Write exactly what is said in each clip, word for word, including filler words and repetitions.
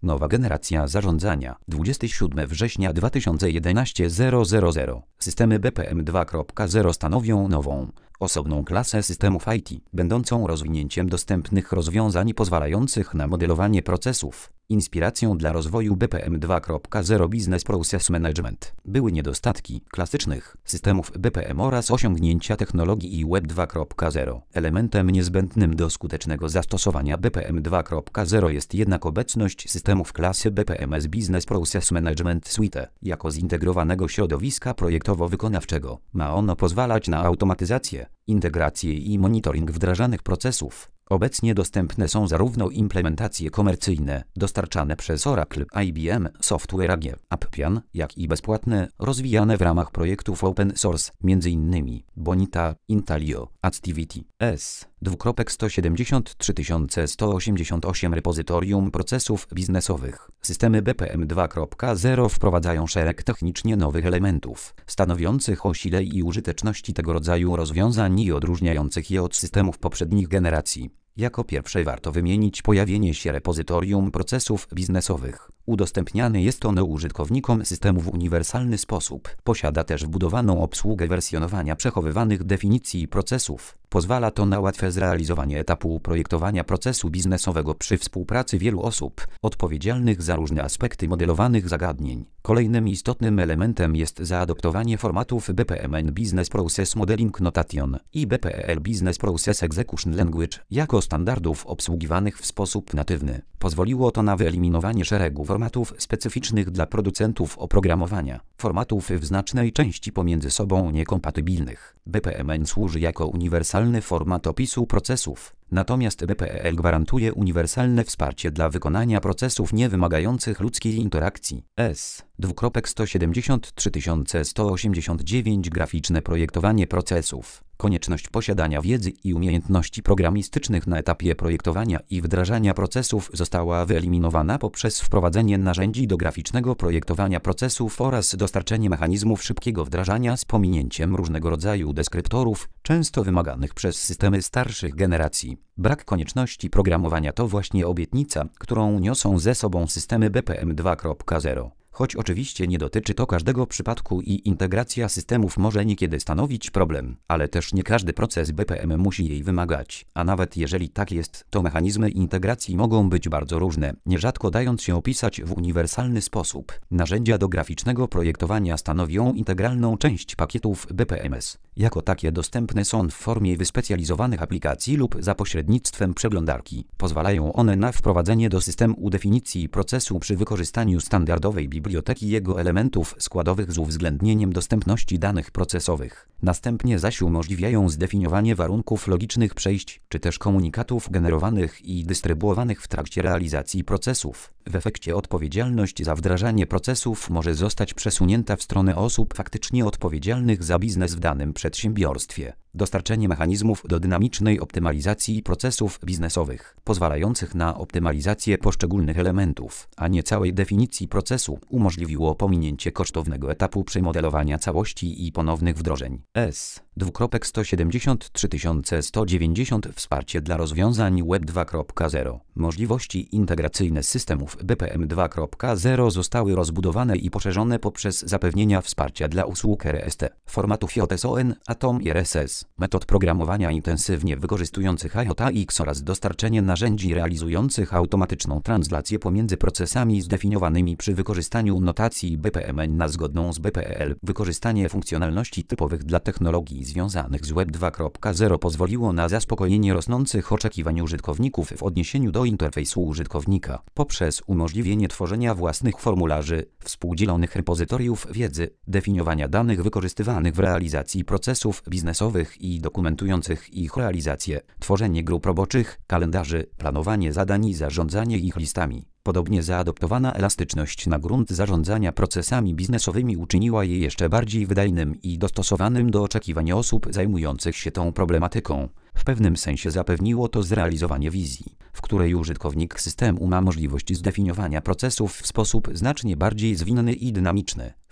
Nowa generacja zarządzania. dwudziestego siódmego września dwa tysiące jedenastego zero zero zero. Systemy B P M dwa kropka zero stanowią nową, osobną klasę systemów I T, będącą rozwinięciem dostępnych rozwiązań pozwalających na modelowanie procesów. Inspiracją dla rozwoju B P M dwa kropka zero Business Process Management były niedostatki klasycznych systemów B P M oraz osiągnięcia technologii i Web dwa kropka zero. Elementem niezbędnym do skutecznego zastosowania B P M dwa kropka zero jest jednak obecność systemów klasy B P M S Business Process Management Suite. Jako zintegrowanego środowiska projektowo-wykonawczego ma ono pozwalać na automatyzację, integrację i monitoring wdrażanych procesów. Obecnie dostępne są zarówno implementacje komercyjne, dostarczane przez Oracle, I B M Software A G, Appian, jak i bezpłatne, rozwijane w ramach projektów open source, między innymi Bonita, Intalio, Activity, S. sto siedemdziesiąt trzy tysiące sto osiemdziesiąt osiem Repozytorium procesów biznesowych. Systemy B P M dwa kropka zero wprowadzają szereg technicznie nowych elementów, stanowiących o sile i użyteczności tego rodzaju rozwiązań i odróżniających je od systemów poprzednich generacji. Jako pierwsze warto wymienić pojawienie się repozytorium procesów biznesowych. Udostępniany jest ono użytkownikom systemu w uniwersalny sposób. Posiada też wbudowaną obsługę wersjonowania przechowywanych definicji procesów. Pozwala to na łatwe zrealizowanie etapu projektowania procesu biznesowego przy współpracy wielu osób odpowiedzialnych za różne aspekty modelowanych zagadnień. Kolejnym istotnym elementem jest zaadoptowanie formatów B P M N Business Process Modeling Notation i B P E L Business Process Execution Language jako standardów obsługiwanych w sposób natywny. Pozwoliło to na wyeliminowanie szeregu formatów specyficznych dla producentów oprogramowania, formatów w znacznej części pomiędzy sobą niekompatybilnych. B P M N służy jako uniwersalny format opisu procesów, natomiast B P E L gwarantuje uniwersalne wsparcie dla wykonania procesów niewymagających ludzkiej interakcji. S. sto siedemdziesiąt trzy tysiące sto osiemdziesiąt dziewięć Graficzne projektowanie procesów. Konieczność posiadania wiedzy i umiejętności programistycznych na etapie projektowania i wdrażania procesów została wyeliminowana poprzez wprowadzenie narzędzi do graficznego projektowania procesów oraz dostarczenie mechanizmów szybkiego wdrażania z pominięciem różnego rodzaju deskryptorów, często wymaganych przez systemy starszych generacji. Brak konieczności programowania to właśnie obietnica, którą niosą ze sobą systemy B P M dwa kropka zero. Choć oczywiście nie dotyczy to każdego przypadku i integracja systemów może niekiedy stanowić problem, ale też nie każdy proces B P M musi jej wymagać, a nawet jeżeli tak jest, to mechanizmy integracji mogą być bardzo różne, nierzadko dając się opisać w uniwersalny sposób. Narzędzia do graficznego projektowania stanowią integralną część pakietów B P M S. Jako takie dostępne są w formie wyspecjalizowanych aplikacji lub za pośrednictwem przeglądarki. Pozwalają one na wprowadzenie do systemu definicji procesu przy wykorzystaniu standardowej biblioteki jego elementów składowych z uwzględnieniem dostępności danych procesowych. Następnie zaś umożliwiają zdefiniowanie warunków logicznych przejść, czy też komunikatów generowanych i dystrybuowanych w trakcie realizacji procesów. W efekcie odpowiedzialność za wdrażanie procesów może zostać przesunięta w stronę osób faktycznie odpowiedzialnych za biznes w danym przedsiębiorstwie. Dostarczenie mechanizmów do dynamicznej optymalizacji procesów biznesowych, pozwalających na optymalizację poszczególnych elementów, a nie całej definicji procesu, umożliwiło pominięcie kosztownego etapu przemodelowania całości i ponownych wdrożeń. S. sto siedemdziesiąt trzy tysiące sto dziewięćdziesiąt Wsparcie dla rozwiązań Web dwa kropka zero. Możliwości integracyjne systemów B P M dwa kropka zero zostały rozbudowane i poszerzone poprzez zapewnienia wsparcia dla usług R S T, formatów J S O N, Atom i R S S, metod programowania intensywnie wykorzystujących I O T X oraz dostarczenie narzędzi realizujących automatyczną translację pomiędzy procesami zdefiniowanymi przy wykorzystaniu notacji B P M N na zgodną z B P E L. Wykorzystanie funkcjonalności typowych dla technologii związanych z Web dwa kropka zero pozwoliło na zaspokojenie rosnących oczekiwań użytkowników w odniesieniu do interfejsu użytkownika poprzez umożliwienie tworzenia własnych formularzy, współdzielonych repozytoriów wiedzy, definiowania danych wykorzystywanych w realizacji procesów biznesowych i dokumentujących ich realizację, tworzenie grup roboczych, kalendarzy, planowanie zadań i zarządzanie ich listami. Podobnie zaadoptowana elastyczność na grunt zarządzania procesami biznesowymi uczyniła je jeszcze bardziej wydajnym i dostosowanym do oczekiwań osób zajmujących się tą problematyką. W pewnym sensie zapewniło to zrealizowanie wizji, w której użytkownik systemu ma możliwość zdefiniowania procesów w sposób znacznie bardziej zwinny i dynamiczny. W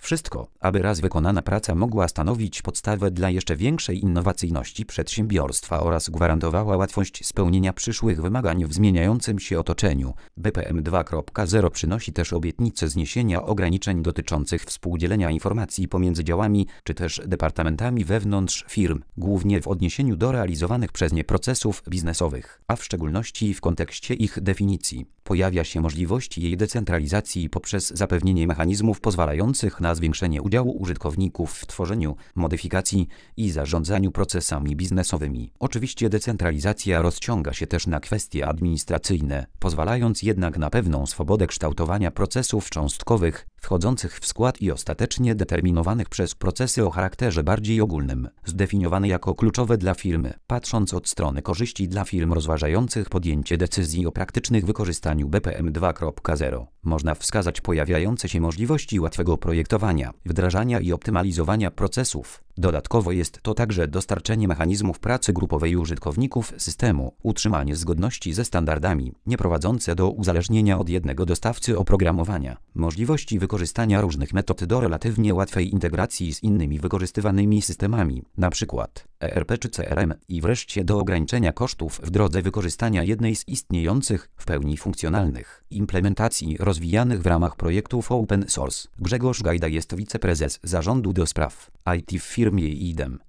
Wszystko, aby raz wykonana praca mogła stanowić podstawę dla jeszcze większej innowacyjności przedsiębiorstwa oraz gwarantowała łatwość spełnienia przyszłych wymagań w zmieniającym się otoczeniu. B P M dwa kropka zero przynosi też obietnicę zniesienia ograniczeń dotyczących współdzielenia informacji pomiędzy działami czy też departamentami wewnątrz firm, głównie w odniesieniu do realizowanych przez nie procesów biznesowych, a w szczególności w kontekście ich definicji. Pojawia się możliwość jej decentralizacji poprzez zapewnienie mechanizmów pozwalających na zwiększenie udziału użytkowników w tworzeniu, modyfikacji i zarządzaniu procesami biznesowymi. Oczywiście decentralizacja rozciąga się też na kwestie administracyjne, pozwalając jednak na pewną swobodę kształtowania procesów cząstkowych, wchodzących w skład i ostatecznie determinowanych przez procesy o charakterze bardziej ogólnym, zdefiniowane jako kluczowe dla firmy. Patrząc od strony korzyści dla firm rozważających podjęcie decyzji o praktycznych wykorzystaniu B P M dwa kropka zero, można wskazać pojawiające się możliwości łatwego projektowania, wdrażania i optymalizowania procesów. Dodatkowo jest to także dostarczenie mechanizmów pracy grupowej użytkowników systemu, utrzymanie zgodności ze standardami, nie prowadzące do uzależnienia od jednego dostawcy oprogramowania, możliwości wykorzystania różnych metod do relatywnie łatwej integracji z innymi wykorzystywanymi systemami, np. E R P czy C R M, i wreszcie do ograniczenia kosztów w drodze wykorzystania jednej z istniejących, w pełni funkcjonalnych, implementacji rozwijanych w ramach projektów open source. Grzegorz Gajda jest wiceprezes zarządu do spraw I T w firmie I D E M.